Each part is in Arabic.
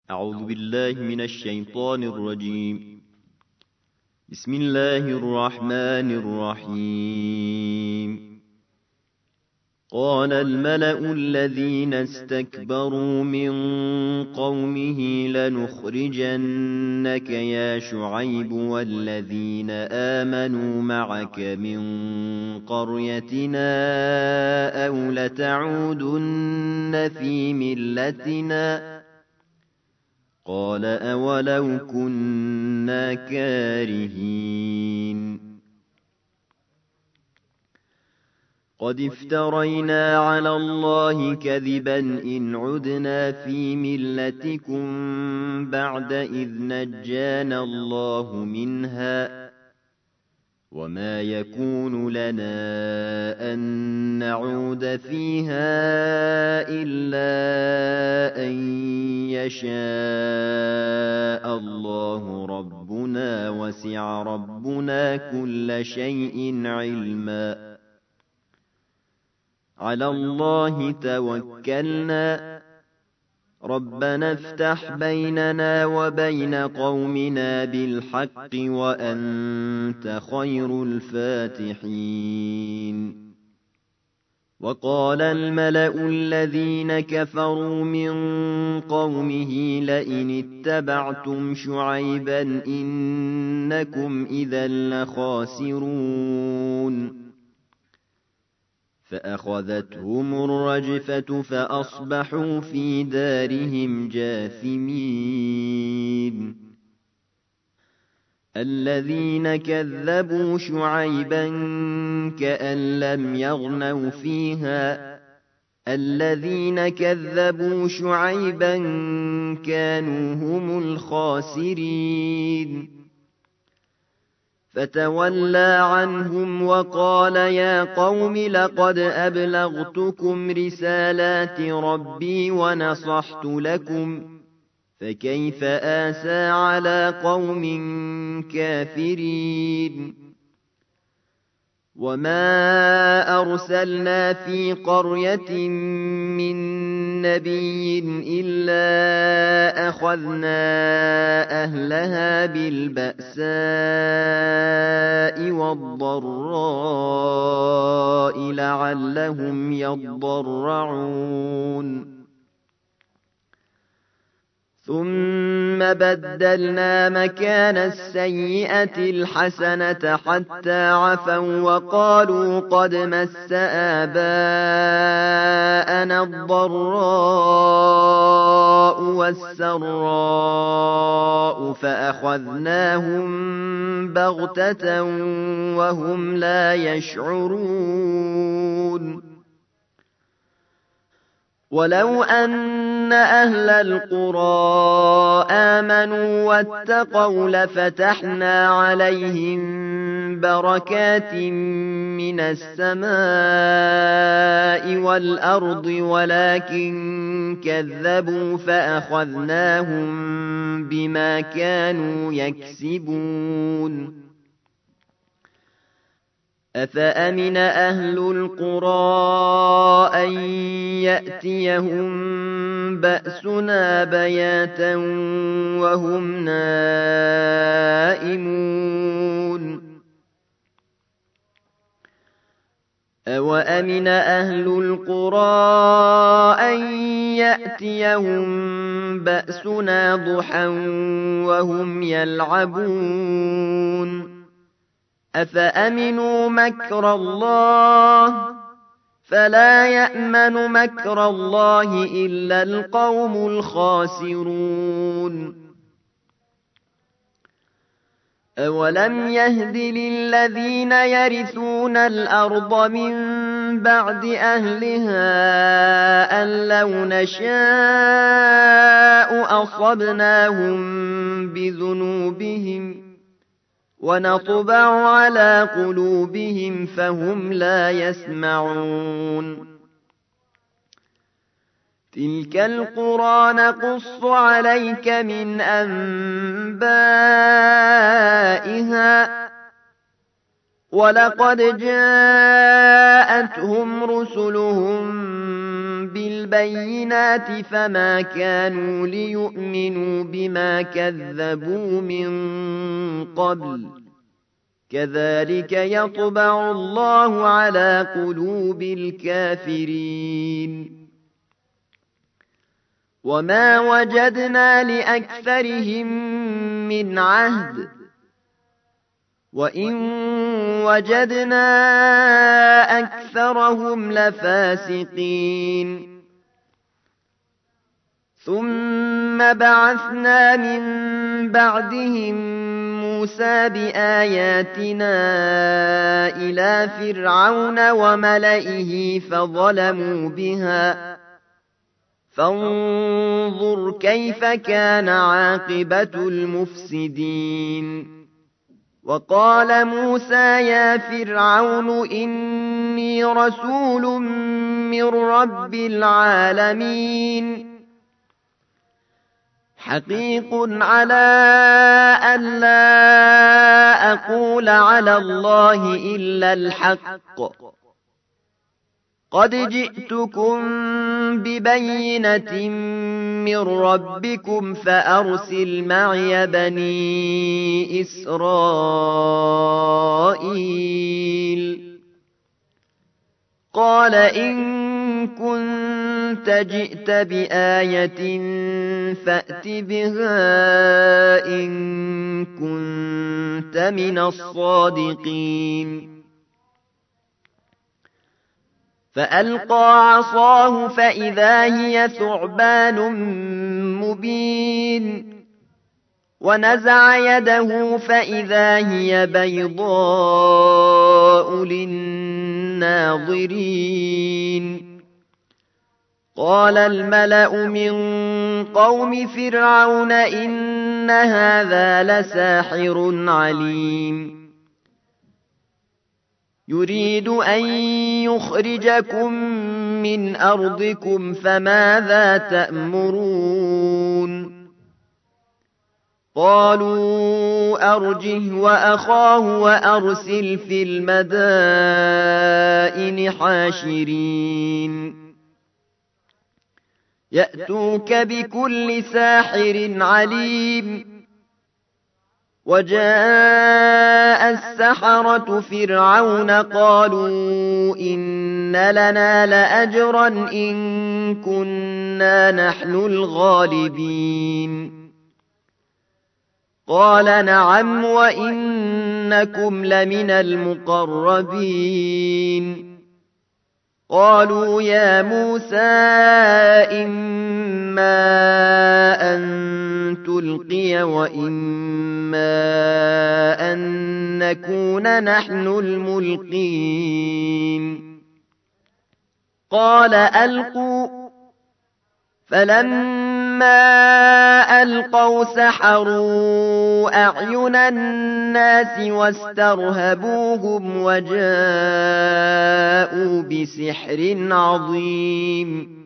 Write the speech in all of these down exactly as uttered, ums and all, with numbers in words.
أعوذ بالله من الشيطان الرجيم. بسم الله الرحمن الرحيم. قال الملأ الذين استكبروا من قومه لنخرجنك يا شعيب والذين آمنوا معك من قريتنا أو لتعودن في ملتنا قال أولو كنا كارهين. قد افترينا على الله كذبا إن عدنا في ملتكم بعد إذ نجانا الله منها وما يكون لنا أن نعود فيها إلا أن يشاء الله ربنا وسع ربنا كل شيء علما على الله توكلنا ربنا افتح بيننا وبين قومنا بالحق وأنت خير الفاتحين. وقال الملأ الذين كفروا من قومه لئن اتبعتم شعيبا إنكم إذا لخاسرون فأخذتهم الرجفة فأصبحوا في دارهم جاثمين. الذين كذبوا شعيبا كأن لم يغنوا فيها الذين كذبوا شعيبا كانوا هم الخاسرين. فتولى عنهم وقال يا قوم لقد أبلغتكم رسالات ربي ونصحت لكم فكيف آسى على قوم كافرين. وما أرسلنا في قرية من نبي إلا أخذنا أهلها بالبأساء والضراء لعلهم يضرعون. ثم بدلنا مكان السيئة الحسنة حتى عفوا وقالوا قد مس آباءنا الضراء والسراء فأخذناهم بغتة وهم لا يشعرون. ولو أن أهل القرى آمنوا واتقوا لفتحنا عليهم بركات من السماء والأرض ولكن كذبوا فأخذناهم بما كانوا يكسبون. أفأمن أهل القرى أن يأتيهم بأسنا بياتا وهم نائمون. أوأمن أهل القرى أن يأتيهم بأسنا ضحى وهم يلعبون. أفأمنوا مكر الله فلا يأمن مكر الله إلا القوم الخاسرون. أولم يهد للذين يرثون الأرض من بعد أهلها أن لو نشاء أصبناهم بذنوبهم ونطبع على قلوبهم فهم لا يسمعون. تلك القرى نقص عليك من أنبائها ولقد جاءتهم رسلهم بالبينات فما كانوا ليؤمنوا بما كذبوا من قبل كذلك يطبع الله على قلوب الكافرين وما وجدنا لأكثرهم من عهد وإن وجدنا أكثرهم لفاسقين ثم بعثنا من بعدهم موسى بآياتنا إلى فرعون وملئه فظلموا بها فانظر كيف كان عاقبة المفسدين وقال موسى يا فرعون إني رسول من رب العالمين حقيق على أن لا أقول على الله إلا الحق قد جئتكم ببينة من ربكم فأرسل معي بني إسرائيل قال إن كنت جئت بآية فأت بها إن كنت من الصادقين فألقى عصاه فإذا هي ثعبان مبين ونزع يده فإذا هي بيضاء للناظرين قال الملأ من قوم فرعون إن هذا لساحر عليم يريد أن يخرجكم من أرضكم فماذا تأمرون قالوا أرجه وأخاه وأرسل في المدائن حاشرين يأتوك بكل ساحر عليم وجاء السحرة فرعون قالوا إن لنا لأجرا إن كنا نحن الغالبين قال نعم وإنكم لمن المقربين قالوا يا موسى إما أن تلقي وإما أن نكون نحن الملقين قال ألقوا فلما ألقوا سحروا أعين الناس واسترهبوهم وجاءوا بسحر عظيم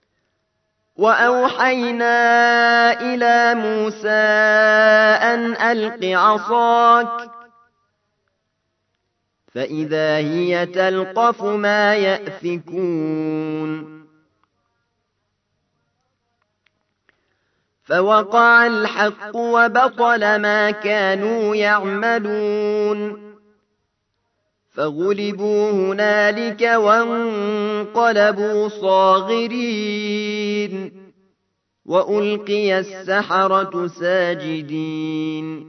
وأوحينا إلى موسى أن ألق عصاك فإذا هي تلقف ما يأفكون فوقع الحق وبطل ما كانوا يعملون فغلبوا هنالك وانقلبوا صاغرين وألقي السحرة ساجدين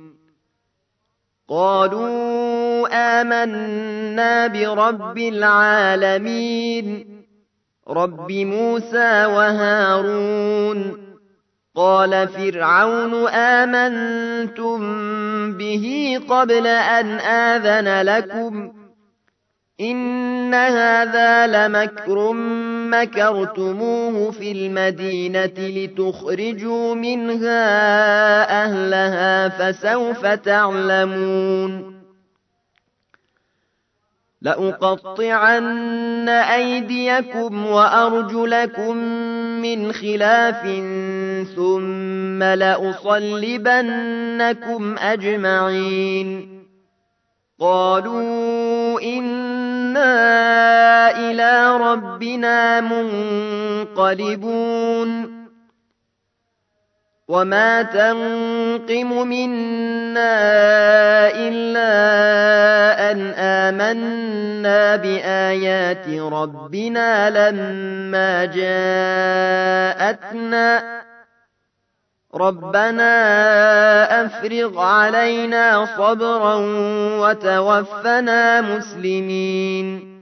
قالوا آمنا برب العالمين رب موسى وهارون قال فرعون آمنتم به قبل أن آذن لكم إن هذا لمكر مكرتموه في المدينة لتخرجوا منها أهلها فسوف تعلمون لأقطعن أيديكم وأرجلكم من خلاف ثم لأصلبنكم أجمعين قالوا إنا إِنَّا إِلَى رَبِّنَا مُنقَلِبُونَ وَمَا تَنقِمُ مِنَّا إِلَّا أَنْ آمَنَّا بِآيَاتِ رَبِّنَا لَمَّا جَاءَتْنَا رَبَّنَا أَفْرِغْ عَلَيْنَا صَبْرًا وَتَوَفَّنَا مُسْلِمِينَ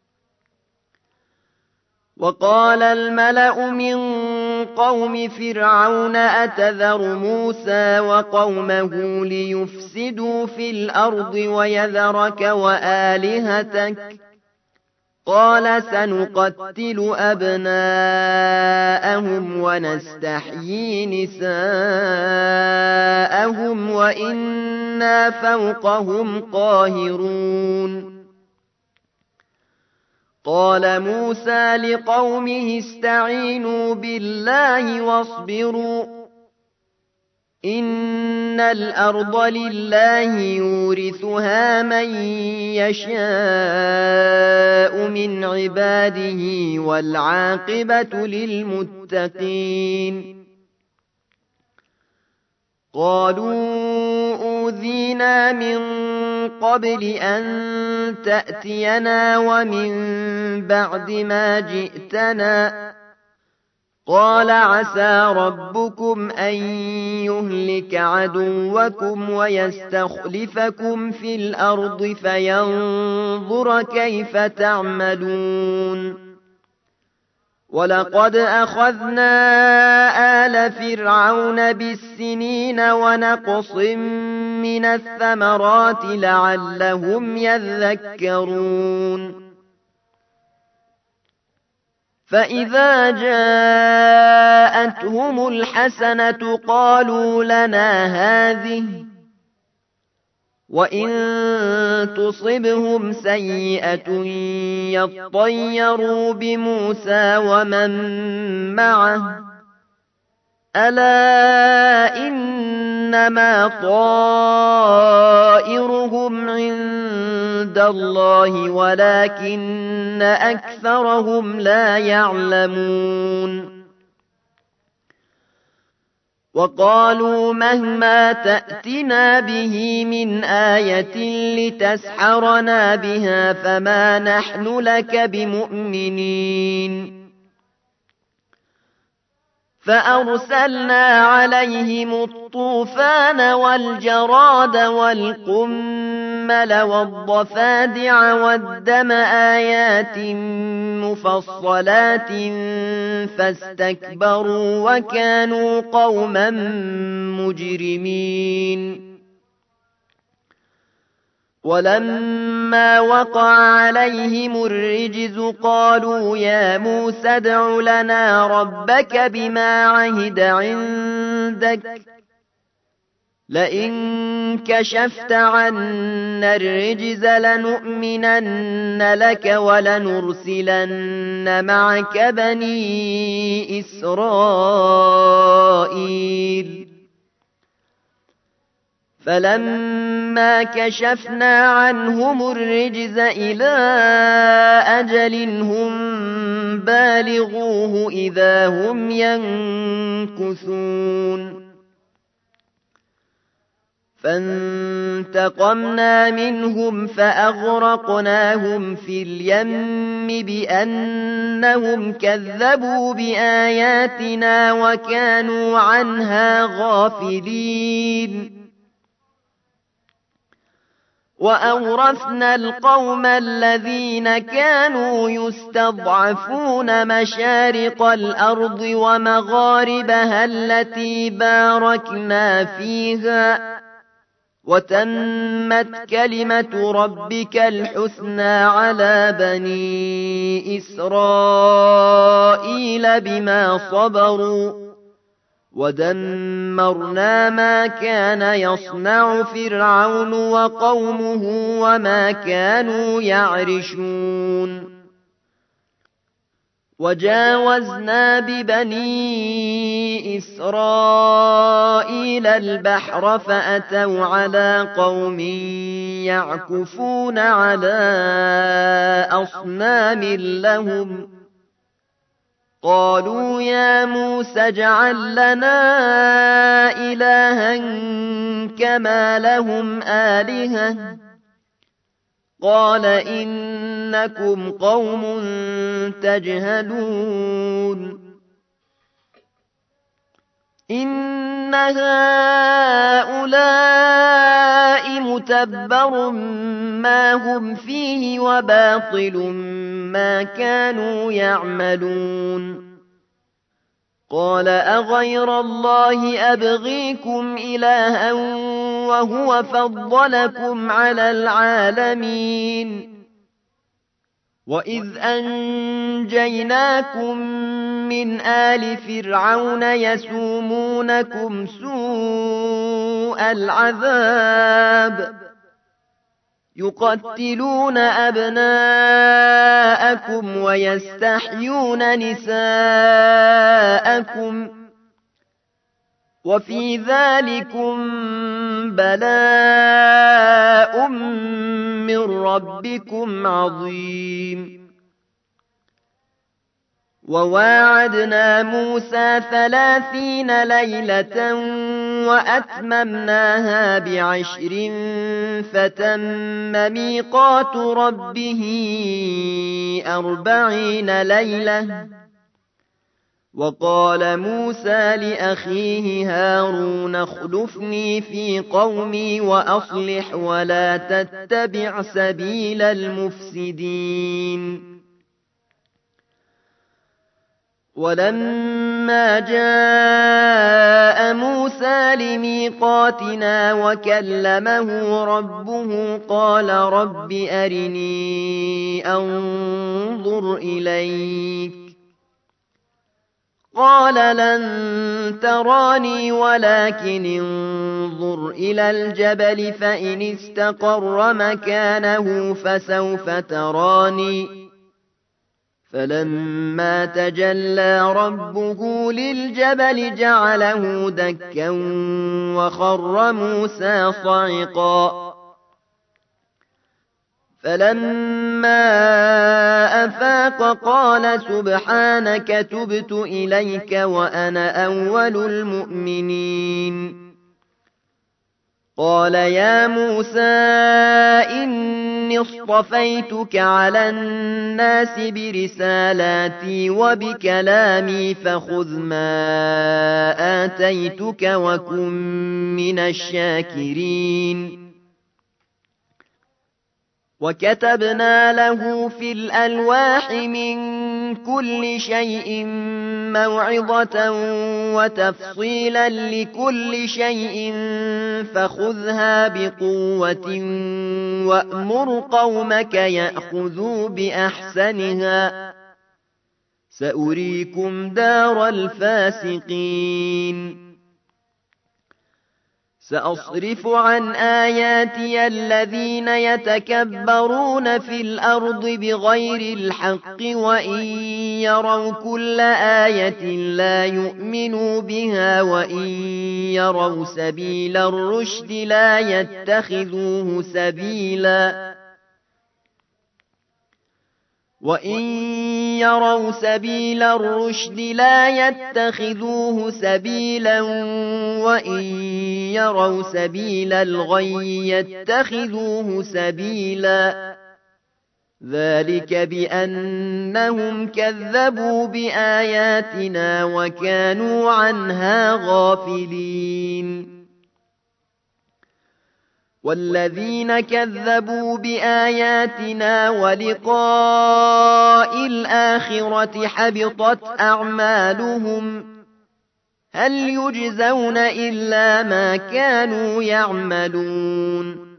وَقَالَ الْمَلَأُ مِنْ قَوْمِ فِرْعَوْنَ أَتَذَرُ مُوسَى وَقَوْمَهُ لِيُفْسِدُوا فِي الْأَرْضِ وَيَذَرَكَ وَآلِهَتَكَ قَالَ سَنُقَتِّلُ أَبْنَاءَهُمْ وَنَسْتَحْيِي نِسَاءَهُمْ وَإِنَّا فَوْقَهُمْ قَاهِرُونَ قَالَ مُوسَى لِقَوْمِهِ اسْتَعِينُوا بِاللَّهِ وَاصْبِرُوا إِنَّ الْأَرْضَ لِلَّهِ يُورِثُهَا مَن يَشَاءُ مِنْ عِبَادِهِ وَالْعَاقِبَةُ لِلْمُتَّقِينَ قَالُوا أُوذِينَا مِن قَبْلِ أَن تَأْتِيَنَا وَمِن بَعْدِ مَا جِئْتَنَا قَالَ عَسَىٰ رَبُّكُمْ أَن يُهْلِكَ عَدُوَّكُمْ وَيَسْتَخْلِفَكُمْ فِي الْأَرْضِ فَيَنظُرَ كَيْفَ تَعْمَلُونَ وَلَقَدْ أَخَذْنَا آلَ فِرْعَوْنَ بِالسِّنِينَ وَنَقْصٍ مِّنَ الثَّمَرَاتِ لَعَلَّهُمْ يَذَّكَّرُونَ فَإِذَا جَاءَتْهُمُ الْحَسَنَةُ قَالُوا لَنَا هَٰذِهِ وَإِن تُصِبْهُمْ سَيِّئَةٌ يَطَّيَّرُوا بِمُوسَىٰ وَمَن مَّعَهُ أَلَا إِنَّمَا طَائِرُهُمْ عِندَ اللَّهِ وَلَٰكِنَّ أَكْثَرَهُمْ لَا يَعْلَمُونَ وَقَالُوا مَهْمَا تَأْتِنَا بِهِ مِنْ آيَةٍ لِتَسْحَرَنَا بِهَا فَمَا نَحْنُ لَكَ بِمُؤْمِنِينَ فَأَرْسَلْنَا عَلَيْهِمُ الطُّوفَانَ وَالْجَرَادَ وَالْقُمَّلَ وَالضَّفَادِعَ وَالدَّمَ آيَاتٍ مُفَصَّلَاتٍ فَاسْتَكْبَرُوا وَكَانُوا قَوْمًا مُجْرِمِينَ وَلَمَّا وَقَعَ عَلَيْهِمُ الرِّجْزُ قَالُوا يَا مُوسَى ادْعُ لَنَا رَبَّكَ بِمَا عَهِدَ عِندَكَ لَئِن كَشَفْتَ عَنَّا الرِّجْزَ لَنُؤْمِنَنَّ لَكَ وَلَنُرْسِلَنَّ مَعَكَ بَنِي إِسْرَائِيلَ فَلَمَّا كَشَفْنَا عَنْهُمُ الرِّجْزَ إِلَىٰ أَجَلٍ هُمْ بَالِغُوهُ إِذَا هُمْ يَنكُثُونَ فَانتَقَمْنَا مِنْهُمْ فَأَغْرَقْنَاهُمْ فِي الْيَمِّ بِأَنَّهُمْ كَذَّبُوا بِآيَاتِنَا وَكَانُوا عَنْهَا غَافِلِينَ وَأَوْرَثْنَا الْقَوْمَ الَّذِينَ كَانُوا يُسْتَضْعَفُونَ مَشَارِقَ الْأَرْضِ وَمَغَارِبَهَا الَّتِي بَارَكْنَا فِيهَا وَتَمَّتْ كَلِمَةُ رَبِّكَ الْحُسْنَىٰ عَلَىٰ بَنِي إِسْرَائِيلَ بِمَا صَبَرُوا وَدَمَّرْنَا مَا كَانَ يَصْنَعُ فِرْعَوْنُ وَقَوْمُهُ وَمَا كَانُوا يَعْرِشُونَ وَجَاوَزْنَا بِبَنِي إِسْرَائِيلَ حمل البحر فأتوا على قوم يعكفون على أصنام لهم قالوا يا موسى اجعل لنا إلها كما لهم آلهة قال إنكم قوم تجهلون إن هؤلاء متبر ما هم فيه وباطل ما كانوا يعملون قال أغير الله أبغيكم إلها وهو فضلكم على العالمين وإذ أنجيناكم من آل فرعون يسومونكم سوء العذاب يقتلون أبناءكم ويستحيون نساءكم وفي ذلكم بلاء من ربكم عظيم وواعدنا موسى ثلاثين ليلة وأتممناها بعشر فتم ميقات ربه أربعين ليلة وقال موسى لأخيه هارون اخلفني في قومي وأصلح ولا تتبع سبيل المفسدين ولما جاء موسى لميقاتنا وكلمه ربه قال رب أرني أنظر إليك قال لن تراني ولكن انظر إلى الجبل فإن استقر مكانه فسوف تراني فلما تجلى ربه للجبل جعله دكا وخر موسى صعقا فلما أفاق قال سبحانك تبت إليك وأنا أول المؤمنين قال يا موسى إني اصطفيتك على الناس برسالاتي وبكلامي فخذ ما آتيتك وكن من الشاكرين وكتبنا له في الألواح من كل شيء موعظة وتفصيلا لكل شيء فخذها بقوة وأمر قومك يأخذوا بأحسنها سأريكم دار الفاسقين سأصرف عن آياتي الذين يتكبرون في الأرض بغير الحق وإن يروا كل آية لا يؤمنوا بها وإن يروا سبيل الرشد لا يتخذوه سبيلا وإن يروا سبيل الرشد لا يتخذوه سبيلا وإن يروا سبيل الغي يتخذوه سبيلا ذلك بأنهم كذبوا بآياتنا وكانوا عنها غافلين والذين كذبوا بآياتنا ولقاء الآخرة حبطت أعمالهم هل يجزون إلا ما كانوا يعملون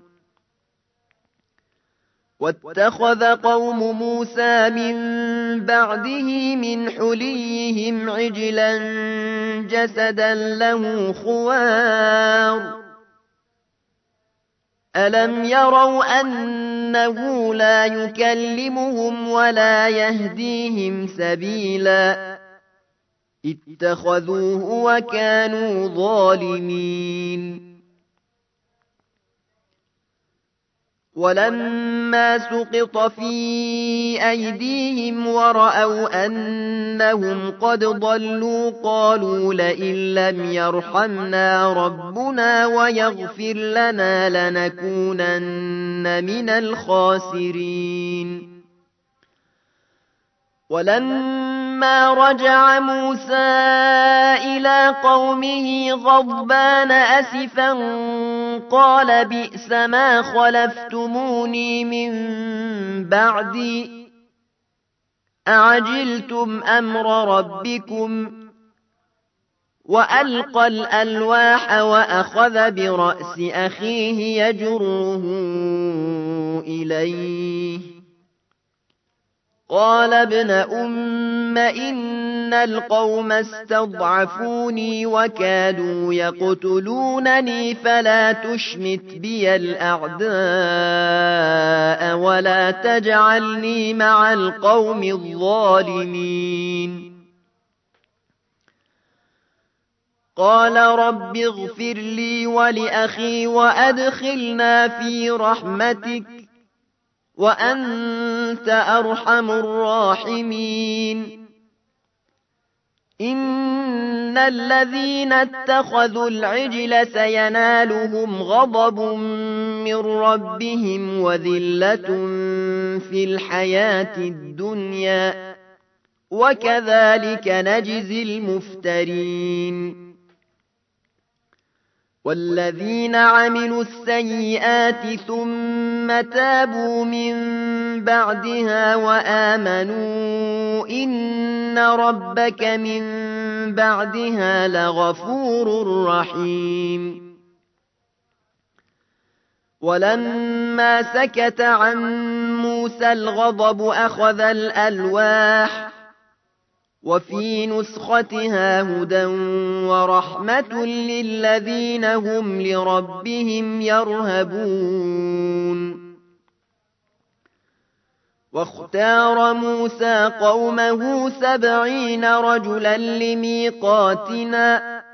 واتخذ قوم موسى من بعده من حليهم عجلا جسدا له خوار ألم يروا أنه لا يكلمهم ولا يهديهم سبيلا اتخذوه وكانوا ظالمين. ولما سقط في أيديهم ورأوا أنهم قد ضلوا قالوا لئن لم يرحمنا ربنا ويغفر لنا لنكونن من الخاسرين. ولما رجع موسى إلى قومه غضبان أسفا قال بئس ما خلفتموني من بعدي أعجلتم أمر ربكم وألقى الألواح وأخذ برأس أخيه يجره إليه قال ابن أم إن القوم استضعفوني وكادوا يقتلونني فلا تشمت بي الأعداء ولا تجعلني مع القوم الظالمين. قال رب اغفر لي ولأخي وأدخلنا في رحمتك وأنت أرحم الراحمين. إن الذين اتخذوا العجل سينالهم غضب من ربهم وذلة في الحياة الدنيا وكذلك نجزي المفترين. والذين عملوا السيئات ثم تابوا من بعدها وآمنوا إن ربك من بعدها لغفور رحيم. ولما سكت عن موسى الغضب أخذ الألواح وفي نسختها هدى ورحمة للذين هم لربهم يرهبون. واختار موسى قومه سبعين رجلا لميقاتنا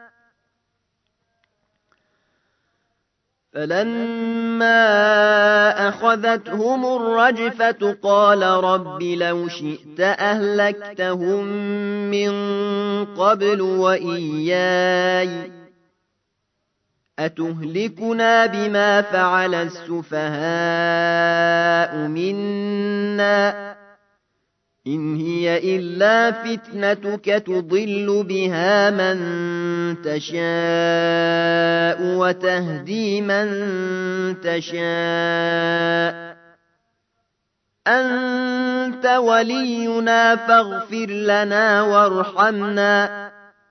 فلما أخذتهم الرجفة قال رب لو شئت أهلكتهم من قبل وإياي أتهلكنا بما فعل السفهاء منا إن هي إلا فتنتك تضل بها من تشاء وتهدي من تشاء أنت ولينا فاغفر لنا وارحمنا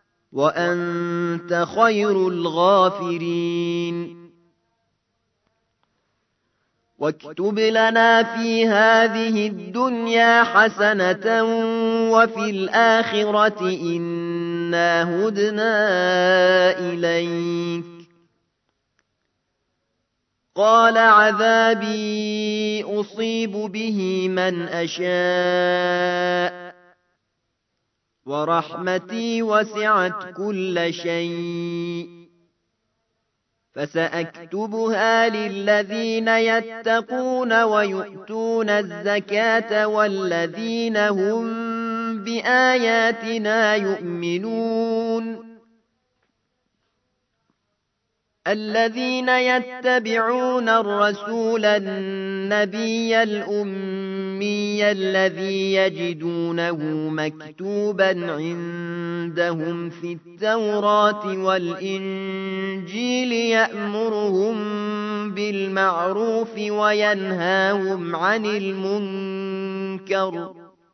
وأنت خير الغافرين. واكتب لنا في هذه الدنيا حسنة وفي الآخرة إنا هدنا إليك. قال عذابي أصيب به من أشاء ورحمتي وسعت كل شيء فسأكتبها للذين يتقون ويؤتون الزكاة والذين هم بآياتنا يؤمنون. الذين يتبعون الرسول النبي الأمي الذي يجدونه مكتوبا عندهم في التوراة والإنجيل يأمرهم بالمعروف وينهاهم عن المنكر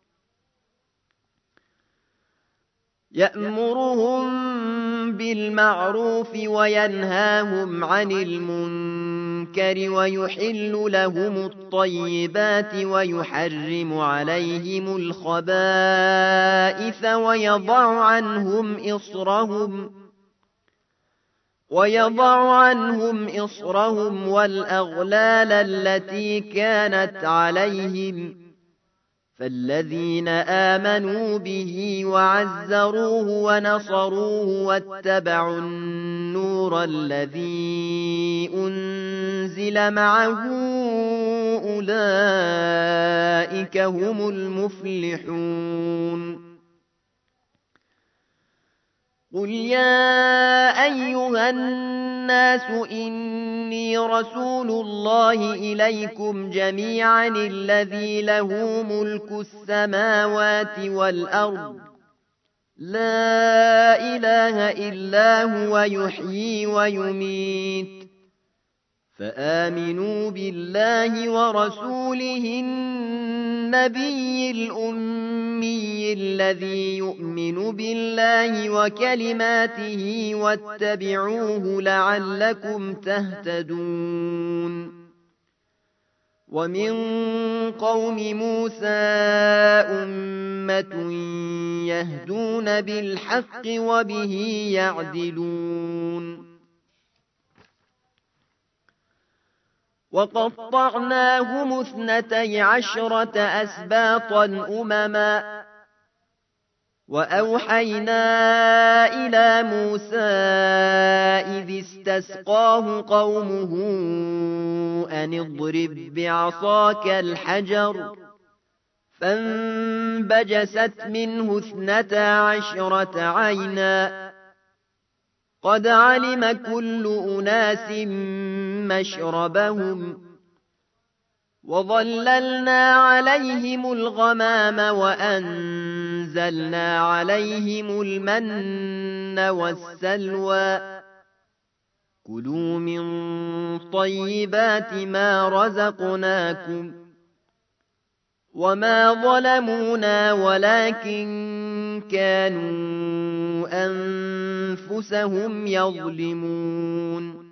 يأمرهم بالمعروف وينهاهم عن المنكر ويحل لهم الطيبات ويحرم عليهم الخبائث ويضع عنهم إصرهم ويضع عنهم إصرهم والأغلال التي كانت عليهم فالذين آمنوا به وعزروه ونصروه واتبعوا النور الذي أنزل معه أولئك هم المفلحون قل يا أيها الناس إني رسول الله إليكم جميعا الذي له ملك السماوات والأرض لا إله إلا هو يحيي ويميت فآمنوا بالله ورسوله النبي الأمي الذي يؤمن بالله وكلماته واتبعوه لعلكم تهتدون ومن قوم موسى أمة يهدون بالحق وبه يعدلون وقطعناهم اثنتي عشرة أسباطا أمما وأوحينا إلى موسى إذ استسقاه قومه أن اضرب بعصاك الحجر فانبجست منه اثنتا عشرة عينا قد علم كل أناس مشربهم وظللنا عليهم الغمام وأنزلنا عليهم المن والسلوى كلوا من طيبات ما رزقناكم وما ظلمونا ولكن كانوا أنفسهم يظلمون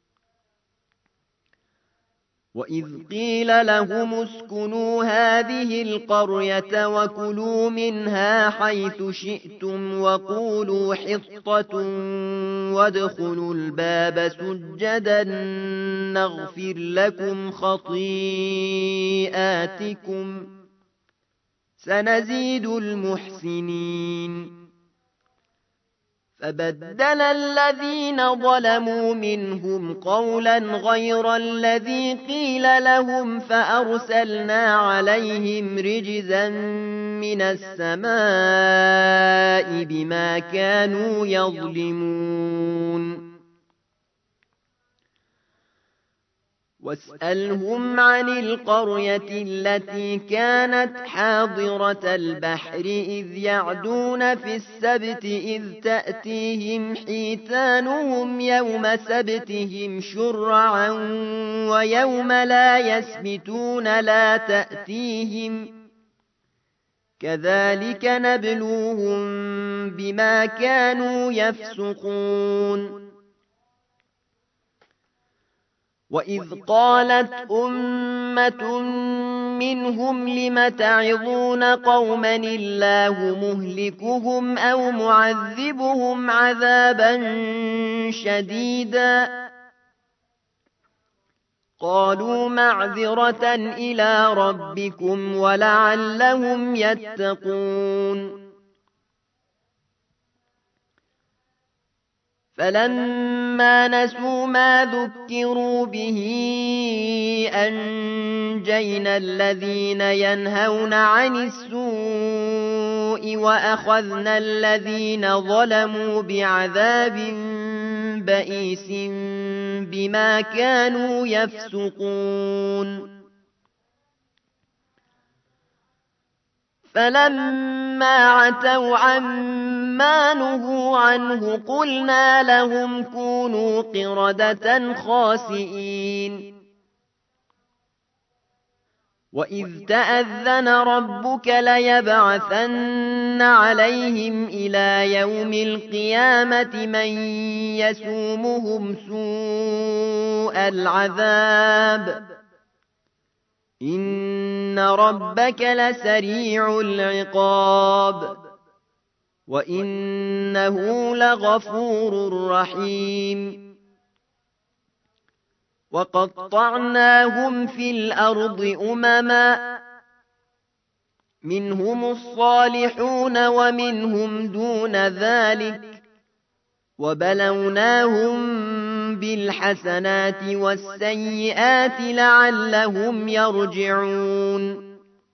وإذ قيل لهم اسكنوا هذه القرية وكلوا منها حيث شئتم وقولوا حطة وادخلوا الباب سجدا نغفر لكم خطيئاتكم سنزيد المحسنين فبدل الذين ظلموا منهم قولا غير الذي قيل لهم فأرسلنا عليهم رجزا من السماء بما كانوا يظلمون واسألهم عن القرية التي كانت حاضرة البحر إذ يعدون في السبت إذ تأتيهم حيتانهم يوم سبتهم شرعا ويوم لا يسبتون لا تأتيهم كذلك نبلوهم بما كانوا يفسقون وإذ قالت أمة منهم لم تعظون قوما الله مهلكهم أو معذبهم عذابا شديدا قالوا معذرة إلى ربكم ولعلهم يتقون فلما نسوا ما ذكروا به أنجينا الذين ينهون عن السوء وأخذنا الذين ظلموا بعذاب بئيس بما كانوا يفسقون فلما عتوا عما نهوا عنه قلنا لهم كونوا قردة خاسئين وإذ تأذن ربك ليبعثن عليهم إلى يوم القيامة من يسومهم سوء العذاب إن ربك لسريع العقاب وإنه لغفور رحيم وقطعناهم في الأرض أمما منهم الصالحون ومنهم دون ذلك وبلوناهم بالحسنات والسيئات لعلهم يرجعون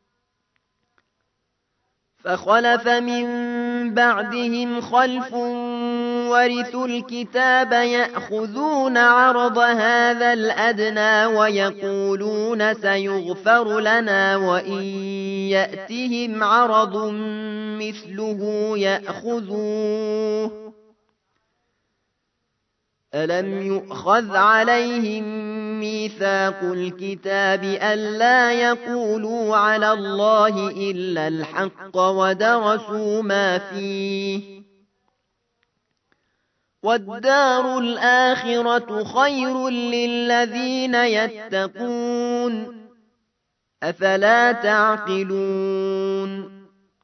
فخلف من بعدهم خلف ورثوا الكتاب يأخذون عرض هذا الأدنى ويقولون سيغفر لنا وإن يأتهم عرض مثله يأخذوه ألم يؤخذ عليهم ميثاق الكتاب ألا يقولوا على الله إلا الحق ودرسوا ما فيه والدار الآخرة خير للذين يتقون أفلا تعقلون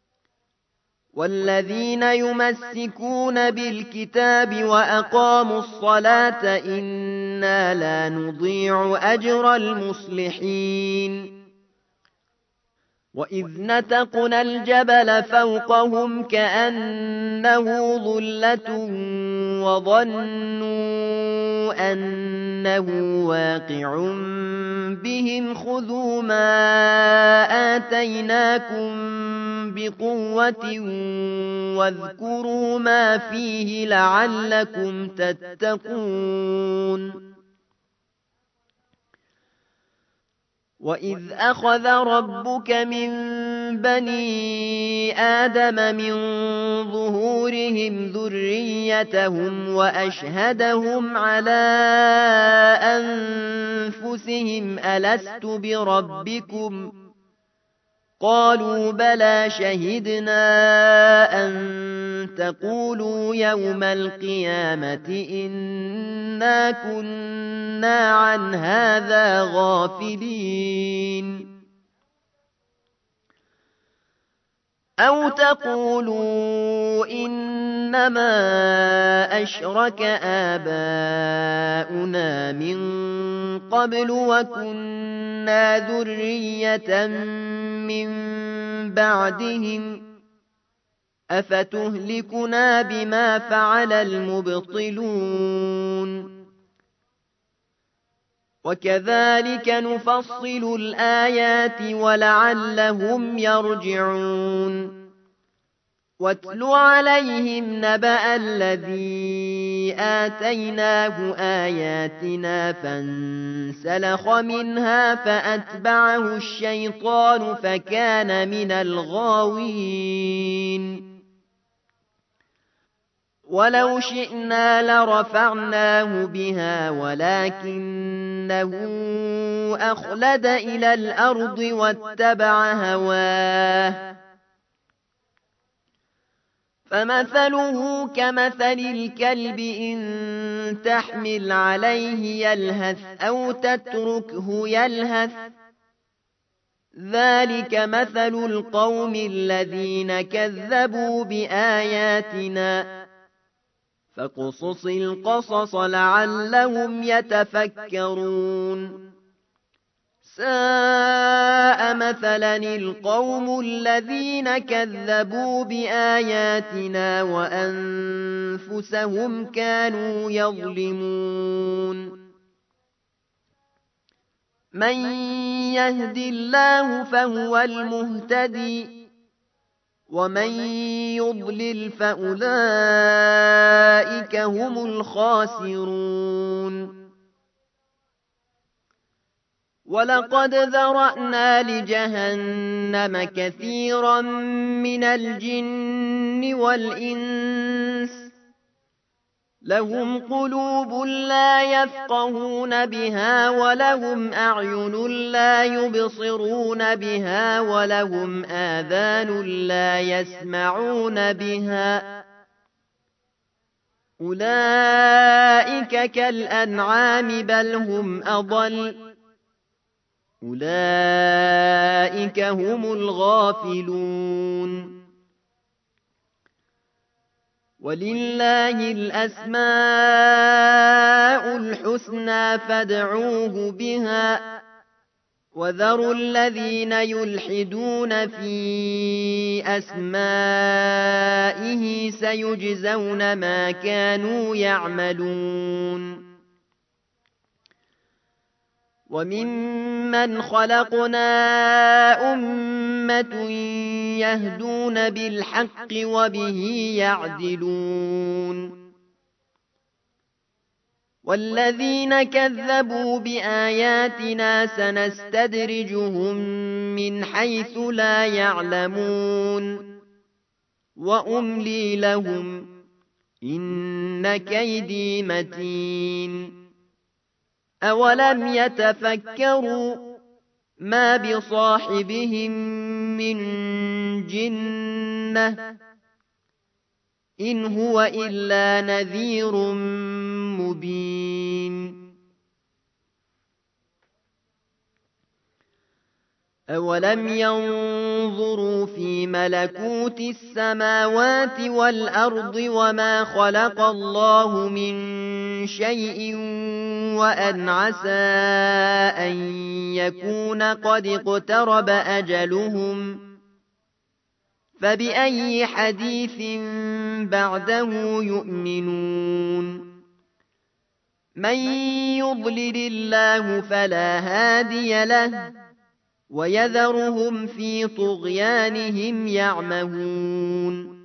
والذين يمسكون بالكتاب وأقاموا الصلاة إنا لا نضيع أجر المصلحين وإذ نتقنا الجبل فوقهم كأنه ظلة وظنوا أنه واقع بهم خذوا ما آتيناكم بقوة واذكروا ما فيه لعلكم تتقون وإذ أخذ ربك من بني آدم من ظهورهم ذريتهم وأشهدهم على أنفسهم ألست بربكم قالوا بلى شهدنا أن تقولوا يوم القيامة إنا كنا عن هذا غافلين أو تقولوا إنما أشرك آباؤنا من قبل وكنا ذرية من بعدهم أفتهلكنا بما فعل المبطلون وكذلك نفصل الآيات ولعلهم يرجعون واتل عليهم نبأ الذي آتيناه آياتنا فانسلخ منها فأتبعه الشيطان فكان من الغاوين ولو شئنا لرفعناه بها ولكنه أخلد إلى الأرض واتبع هواه فمثله كمثل الكلب إن تحمل عليه يلهث أو تتركه يلهث ذلك مثل القوم الذين كذبوا بآياتنا فاقصص القصص لعلهم يتفكرون ساء مثلا القوم الذين كذبوا بآياتنا وأنفسهم كانوا يظلمون من يهد الله فهو المهتدي ومن يضلل فأولئك هم الخاسرون ولقد ذرأنا لجهنم كثيرا من الجن والإنس لهم قلوب لا يفقهون بها ولهم أعين لا يبصرون بها ولهم آذان لا يسمعون بها أولئك كالأنعام بل هم أضل أولئك هم الغافلون ولله الأسماء الحسنى فادعوه بها وذروا الذين يلحدون في أسمائه سيجزون ما كانوا يعملون وممن خلقنا أمة يهدون بالحق وبه يعدلون والذين كذبوا بآياتنا سنستدرجهم من حيث لا يعلمون وأملي لهم إن كيدي متين أولم يتفكروا ما بصاحبهم من جنة إن هو إلا نذير مبين أولم ينظروا في ملكوت السماوات والأرض وما خلق الله من شيء وأن عسى أن يكون قد اقترب أجلهم فبأي حديث بعده يؤمنون من يضلل الله فلا هادي له ويذرهم في طغيانهم يعمهون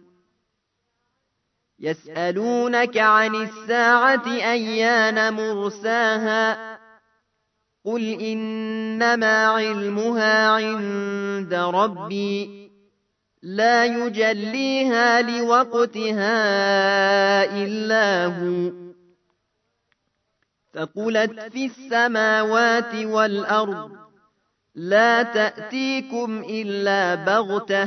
يسألونك عن الساعة أيان مرساها قل إنما علمها عند ربي لا يجليها لوقتها إلا هو ثقلت في السماوات والأرض لا تأتيكم إلا بغتة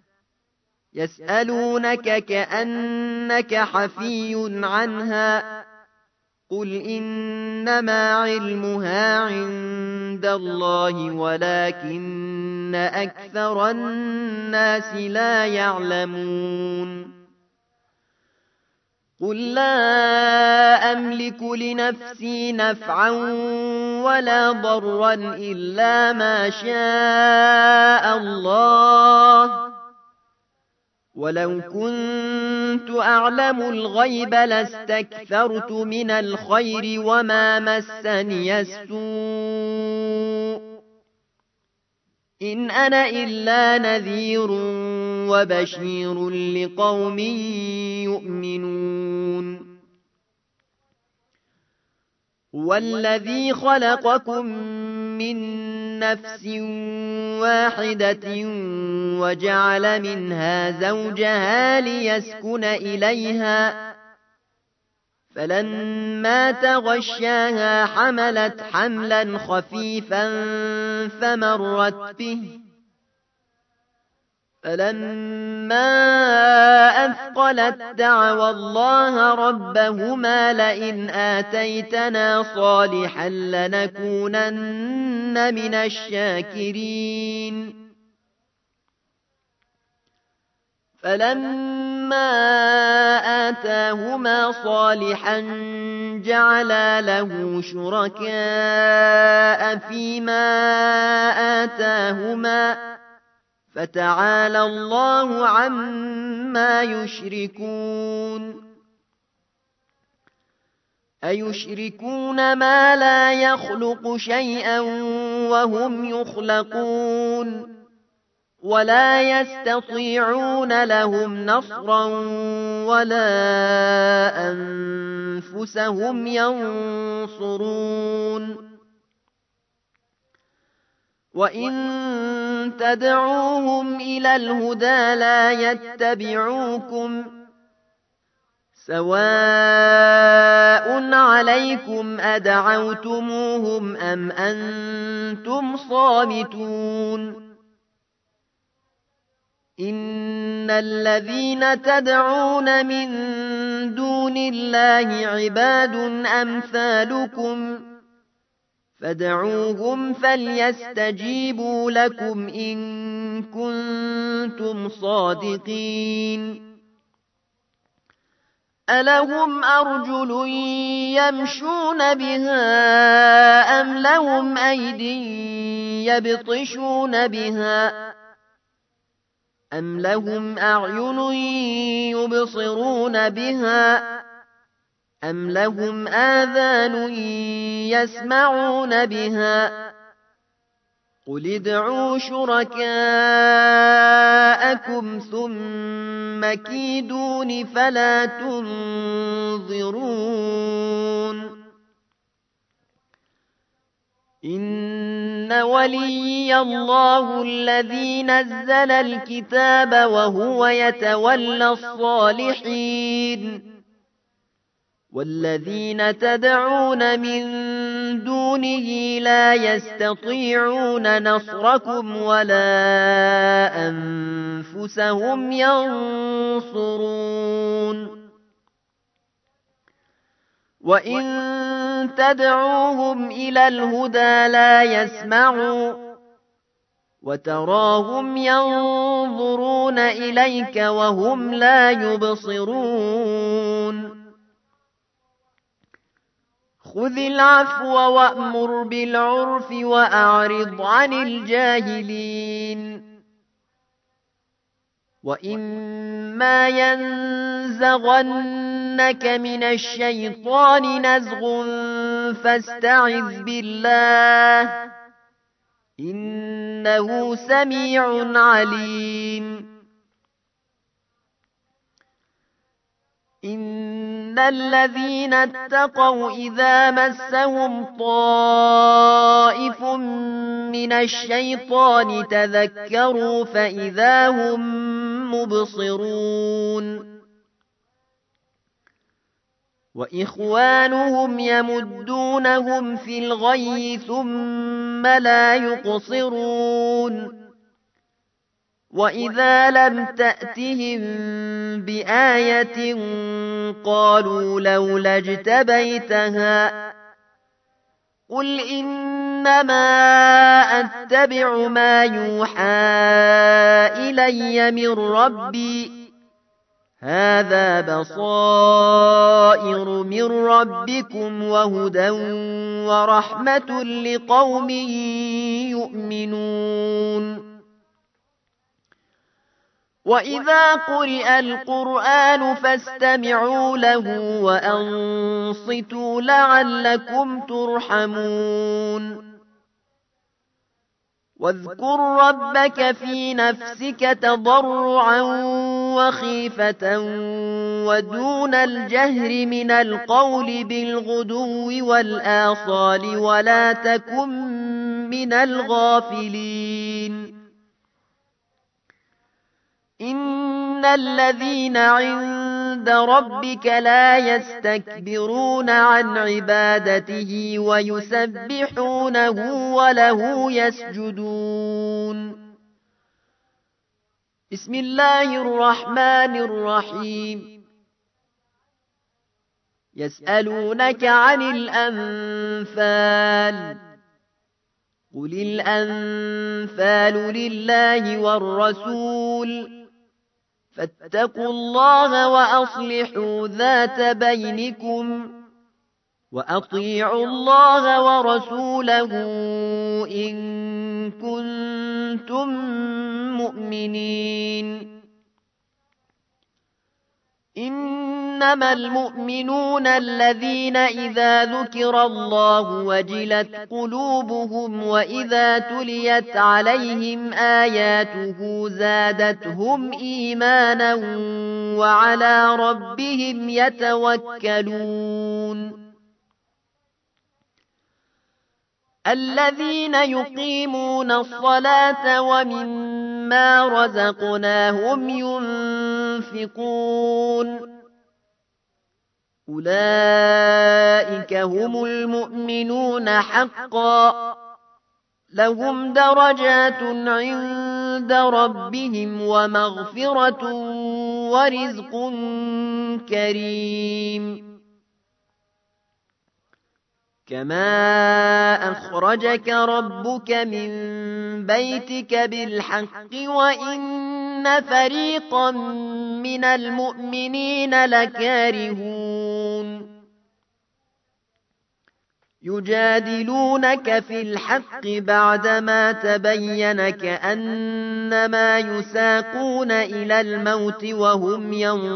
يسألونك كأنك حفي عنها قل إنما علمها عند الله ولكن أكثر الناس لا يعلمون قل لا أملك لنفسي نفعا ولا ضرا إلا ما شاء الله ولو كنت أعلم الغيب لاستكثرت من الخير وما مسني السوء إن أنا إلا نذير وبشير لقوم يؤمنون هو الذي خلقكم من نفس واحدة وجعل منها زوجها ليسكن إليها فلما تغشاها حملت حملا خفيفا فمرت به فلما أثقلت دعوا الله ربهما لئن آتيتنا صالحا لنكونن من الشاكرين فلما آتاهما صالحا جعلا له شركاء فيما آتاهما فتعالى الله عما يشركون أيشركون ما لا يخلق شيئا وهم يخلقون ولا يستطيعون لهم نصرا ولا أنفسهم ينصرون وإن تدعوهم إلى الهدى لا يتبعوكم سواء عليكم أدعوتموهم أم أنتم صامتون إن الذين تدعون من دون الله عباد أمثالكم فادعوهم فليستجيبوا لكم إن كنتم صادقين ألهم أرجل يمشون بها أم لهم أيد يبطشون بها أم لهم أعين يبصرون بها أم لهم آذان يسمعون بها قل ادعوا شركاءكم ثم كيدون فلا تنظرون إن وليي الله الذي نزل الكتاب وهو يتولى الصالحين والذين تدعون من دونه لا يستطيعون نصركم ولا أنفسهم ينصرون وإن تدعوهم إلى الهدى لا يسمعوا وتراهم ينظرون إليك وهم لا يبصرون خذ العفو وأمر بالعرف وأعرض عن الجاهلين وإما ينزغنك من الشيطان نزغ فاستعذ بالله إنه سميع عليم إن الذين اتقوا إذا مسهم طائف من الشيطان تذكروا فإذا هم مبصرون وإخوانهم يمدونهم في الغي ثم لا يقصرون وإذا لم تأتهم بآية قالوا لولا اجتبيتها قل إنما أتبع ما يوحى إلي من ربي هذا بصائر من ربكم وهدى ورحمة لقوم يؤمنون وإذا قرئ القرآن فاستمعوا له وأنصتوا لعلكم ترحمون واذكر ربك في نفسك تضرعا وخيفة ودون الجهر من القول بالغدو والآصال ولا تكن من الغافلين إن الذين عند ربك لا يستكبرون عن عبادته ويسبحونه وله يسجدون بسم الله الرحمن الرحيم يسألونك عن الأنفال قل الأنفال لله والرسول فاتقوا الله وأصلحوا ذات بينكم وأطيعوا الله ورسوله إن كنتم مؤمنين إنما المؤمنون الذين إذا ذكر الله وجلت قلوبهم وإذا تليت عليهم آياته زادتهم إيمانا وعلى ربهم يتوكلون الذين يقيمون الصلاة ومما رزقناهم ينفقون أولئك هم المؤمنون حقا لهم درجات عند ربهم ومغفرة ورزق كريم كما أخرجك ربك من بيتك بالحق وإن إن فريقا من المؤمنين لكارهون يجادلونك في الحق بعدما تبين كأنما يساقون إلى الموت وهم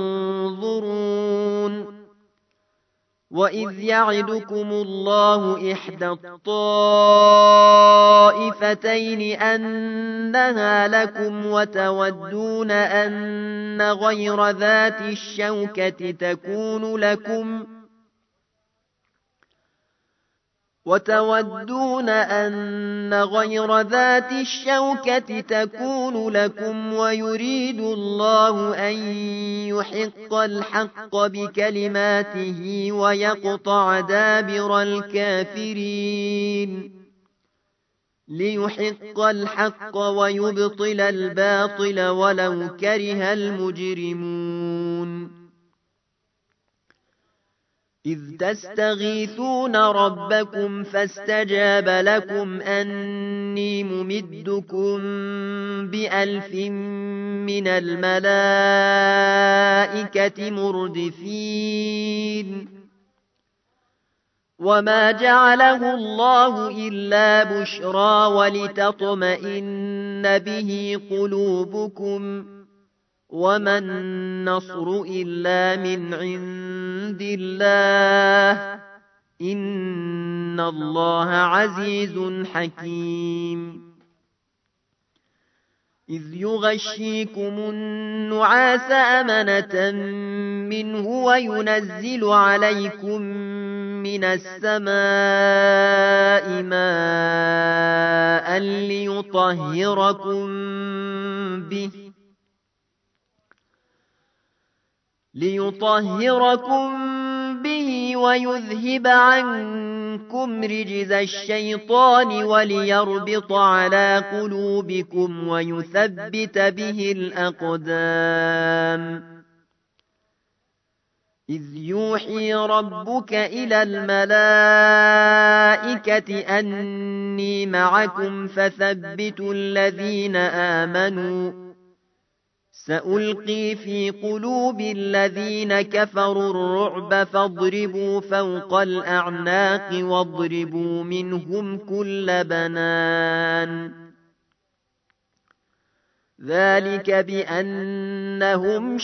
ينظرون وإذ يعدكم الله إحدى الطائفتين أنها لكم وتودون أن غير ذات الشوكة تكون لكم وتودون أن غير ذات الشوكة تكون لكم ويريد الله أن يحق الحق بكلماته ويقطع دابر الكافرين ليحق الحق ويبطل الباطل ولو كره المجرمون إذ تستغيثون ربكم فاستجاب لكم أني ممدكم بألف من الملائكة مردفين وما جعله الله إلا بشرى ولتطمئن به قلوبكم وما النصر إلا من عند الله إن الله عزيز حكيم إذ يغشيكم النعاس أمنة منه وينزل عليكم من السماء ماء ليطهركم به ليطهركم به ويذهب عنكم رجز الشيطان وليربط على قلوبكم ويثبت به الأقدام إذ يوحي ربك إلى الملائكة أني معكم فثبتوا الذين آمنوا سألقي في قلوب الذين كفروا الرعب فاضربوا فوق الأعناق واضربوا منهم كل بنان ذلك بأنهم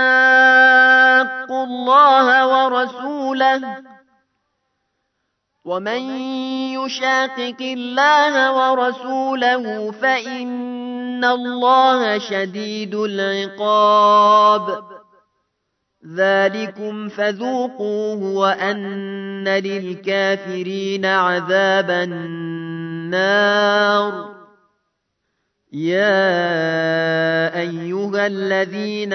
شاقوا الله ورسوله ومن يشاقق الله ورسوله فإن إن الله شديد العقاب ذلكم فذوقوه وأن للكافرين عذاب النار يا أيها الذين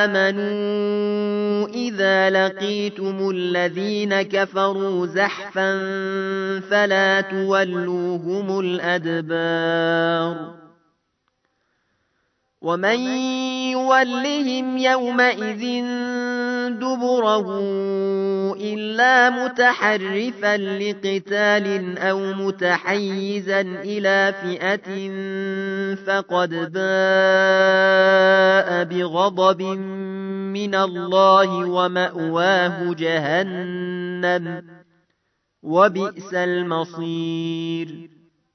آمنوا إذا لقيتم الذين كفروا زحفا فلا تولوهم الأدبار ومن يولهم يومئذ دبره إلا متحرفا لقتال أو متحيزا إلى فئة فقد باء بغضب من الله ومأواه جهنم وبئس المصير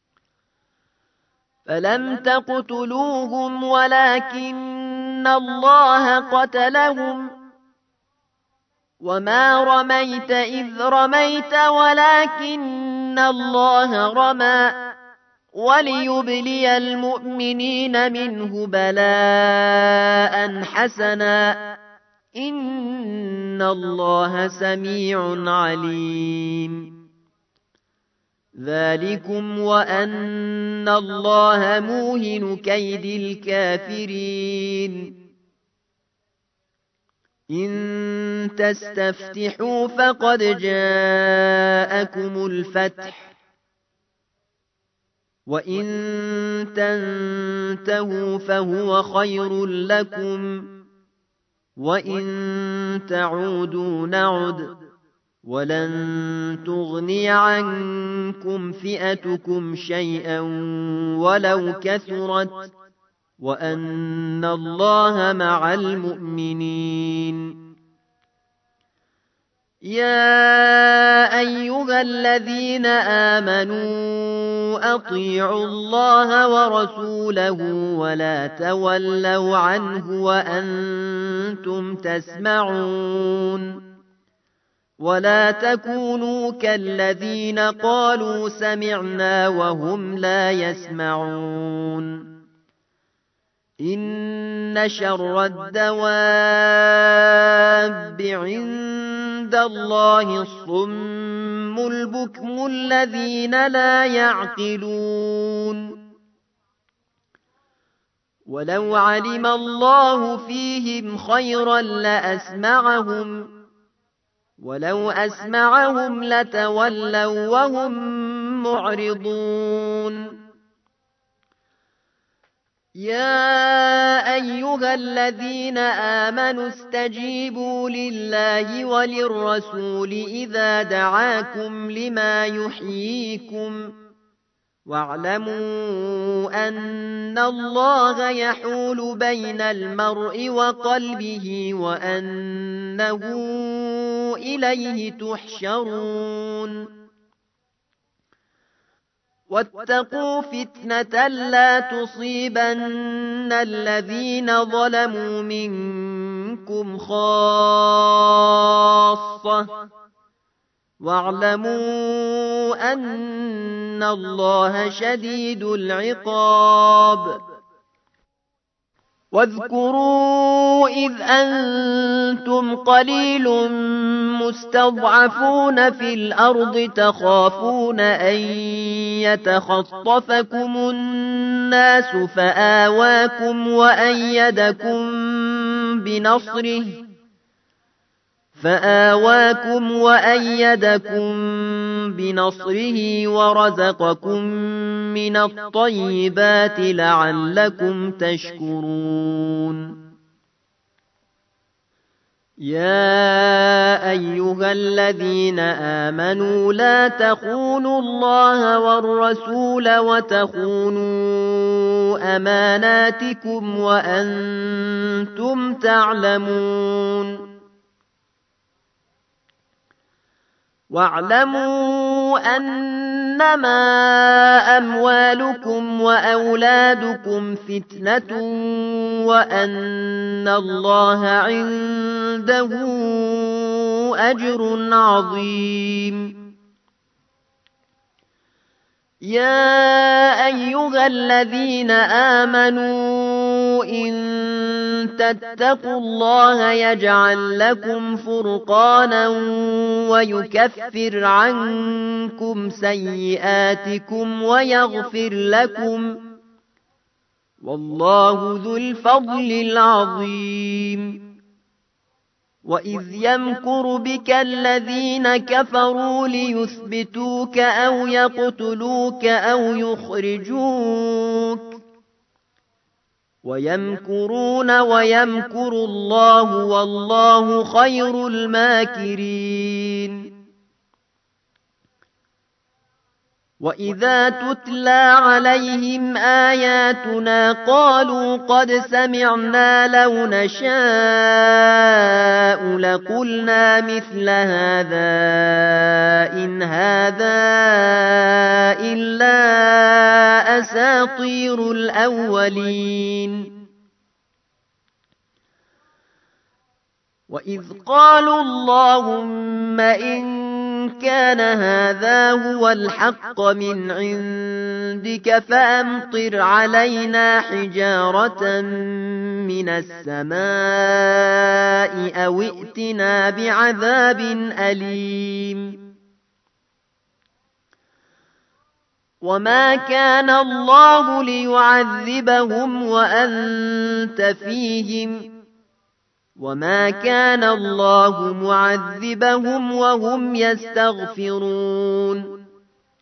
فلم تقتلوهم ولكن الله قتلهم وما رميت إذ رميت ولكن الله رمى وليبلي المؤمنين منه بلاء حسنا إن الله سميع عليم ذلكم وأن الله موهن كيد الكافرين إن تستفتحوا فقد جاءكم الفتح وإن تنتهوا فهو خير لكم وإن تعودوا نعد ولن تغني عنكم فئتكم شيئا ولو كثرت وأن الله مع المؤمنين. يا أيها الذين آمنوا أطيعوا الله ورسوله ولا تولوا عنه وأنتم تسمعون. ولا تكونوا كالذين قالوا سمعنا وهم لا يسمعون. إن شر الدواب عند الله الصم البكم الذين لا يعقلون. ولو علم الله فيهم خيرا لأسمعهم ولو أسمعهم لتولوا وهم معرضون. يا أيها الذين آمنوا استجيبوا لله وللرسول إذا دعاكم لما يحييكم واعلموا أن الله يحول بين المرء وقلبه وأنه إليه تحشرون. واتقوا فتنة لا تصيبن الذين ظلموا منكم خاصة واعلموا أن الله شديد العقاب. واذكروا إذ أنتم قليل مستضعفون في الأرض تخافون أن يتخطفكم الناس فآواكم وأيدكم بنصره فآواكم وأيدكم بنصره ورزقكم من الطيبات لعلكم تشكرون. يا أيها الذين آمنوا لا تخونوا الله والرسول وتخونوا أماناتكم وأنتم تعلمون. واعلموا أنما أموالكم وأولادكم فتنة وأن الله عنده أجر عظيم. يا أيها الذين آمنوا إن تتقوا الله يجعل لكم فرقانا ويكفر عنكم سيئاتكم ويغفر لكم والله ذو الفضل العظيم. وإذ يمكر بك الذين كفروا ليثبتوك أو يقتلوك أو يخرجوك ويمكرون ويمكر الله والله خير الماكرين. وإذا تتلى عليهم آياتنا قالوا قد سمعنا لو نشاء لقلنا مثل هذا إن هذا إلا أساطير الأولين. وإذ قالوا اللهم إن كان هذا هو الحق من عندك فأمطر علينا حجارة من السماء أو ائتنا بعذاب أليم. وما كان الله ليعذبهم وأنت فيهم وما كان الله معذبهم وهم يستغفرون.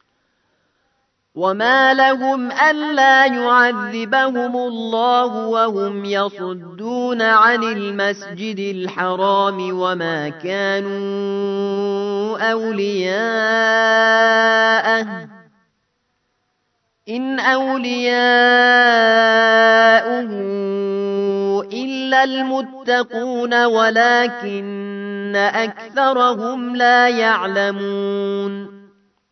وما لهم ألا يعذبهم الله وهم يصدون عن المسجد الحرام وما كانوا أولياءه إن أولياؤه إلا المتقون ولكن أكثرهم لا يعلمون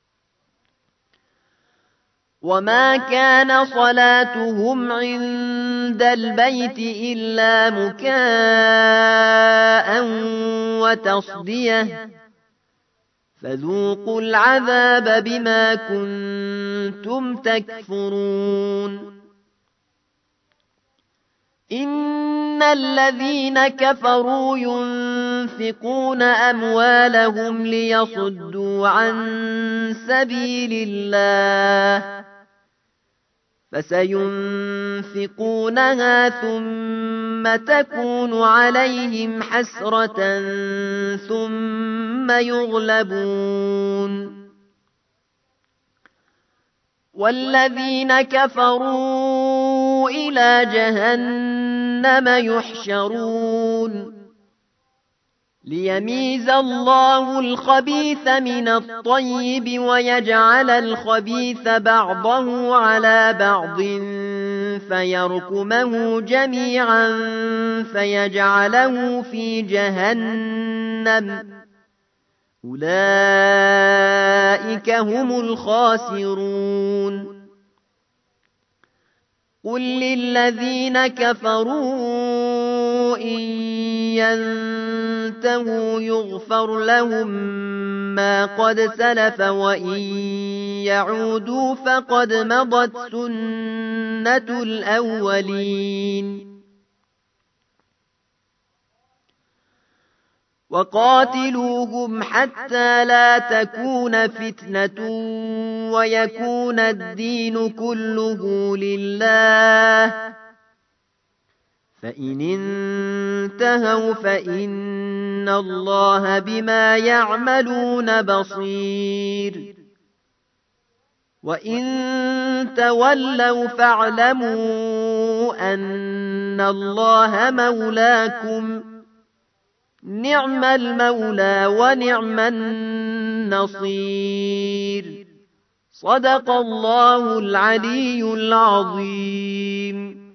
وما كان صلاتهم عند البيت إلا مكاء وتصدية فذوقوا العذاب بما كنتم تكفرون إن الذين كفروا ينفقون أموالهم ليصدوا عن سبيل الله فسينفقونها ثم تكون عليهم حسرة ثم يغلبون والذين كفروا إلى جهنم يحشرون ليميز الله الخبيث من الطيب ويجعل الخبيث بعضه على بعض فيركمه جميعا فيجعله في جهنم أولئك هم الخاسرون قل للذين كفروا إن ينتهوا يغفر لهم ما قد سلف وإن يعودوا فقد مضت سنة الأولين وقاتلوهم حتى لا تكون فتنة ويكون الدين كله لله فإن انتهوا فإن الله بما يعملون بصير وإن تولوا فاعلموا أن الله مولاكم نعم المولى ونعم النصير صدق الله العلي العظيم.